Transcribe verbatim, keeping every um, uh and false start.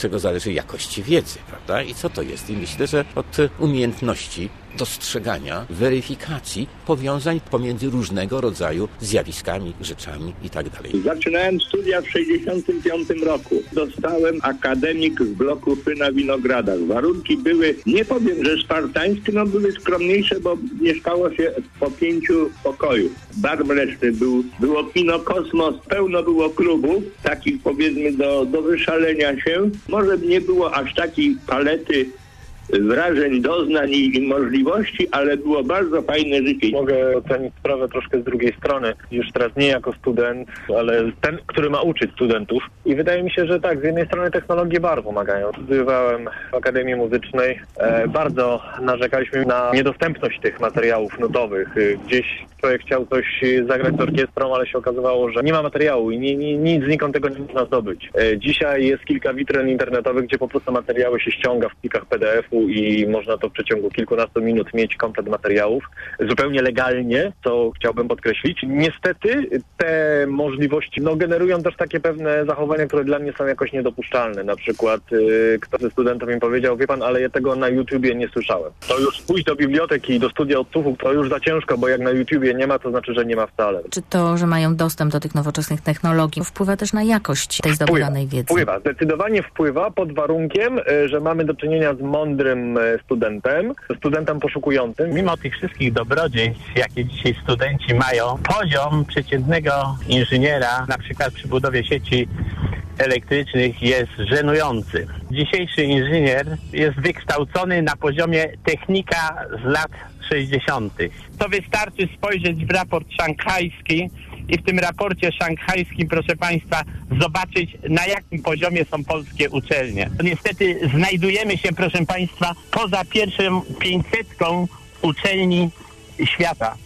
czego zależy jakość wiedzy, prawda? I co to jest? I myślę, że od umiejętności dostrzegania, weryfikacji powiązań pomiędzy różnego rodzaju zjawiskami, rzeczami i tak dalej. Zaczynałem studia w sześćdziesiątym piątym roku. Dostałem akademik z bloku Py na Winogradach. Warunki były, nie powiem, że spartańskie, no były skromniejsze, bo mieszkało się po pięciu pokojów. Bar mleczny był, było kino Kosmos, pełno było klubów, takich powiedzmy do, do wyszalenia się. Może nie było aż takiej palety wrażeń, doznań i możliwości, ale było bardzo fajne życie. Mogę ocenić sprawę troszkę z drugiej strony. Już teraz nie jako student, ale ten, który ma uczyć studentów. I wydaje mi się, że tak, z jednej strony technologie bardzo pomagają. Studiowałem w Akademii Muzycznej. E, bardzo narzekaliśmy na niedostępność tych materiałów nutowych. Gdzieś człowiek chciał coś zagrać z orkiestrą, ale się okazywało, że nie ma materiału i ni, ni, nic znikąd tego nie można zdobyć. E, dzisiaj jest kilka witryn internetowych, gdzie po prostu materiały się ściąga w plikach P D F-u i można to w przeciągu kilkunastu minut mieć komplet materiałów zupełnie legalnie, co chciałbym podkreślić. Niestety te możliwości no, generują też takie pewne zachowania, które dla mnie są jakoś niedopuszczalne. Na przykład yy, ktoś ze studentów mi powiedział, wie pan, ale ja tego na YouTubie nie słyszałem. To już pójść do biblioteki i do studia odsłuchów to już za ciężko, bo jak na YouTubie nie ma, to znaczy, że nie ma wcale. Czy to, że mają dostęp do tych nowoczesnych technologii wpływa też na jakość tej zdobywanej wiedzy? Wpływa, zdecydowanie wpływa pod warunkiem, że mamy do czynienia z mądrym studentem, studentem poszukującym. Mimo tych wszystkich dobrodziejstw, jakie dzisiaj studenci mają, poziom przeciętnego inżyniera, na przykład przy budowie sieci elektrycznych, jest żenujący. Dzisiejszy inżynier jest wykształcony na poziomie technika z lat sześćdziesiątych. To wystarczy spojrzeć w raport szanghajski i w tym raporcie szanghajskim, proszę Państwa, zobaczyć, na jakim poziomie są polskie uczelnie. Niestety znajdujemy się, proszę Państwa, poza pierwszą pięćsetką uczelni świata.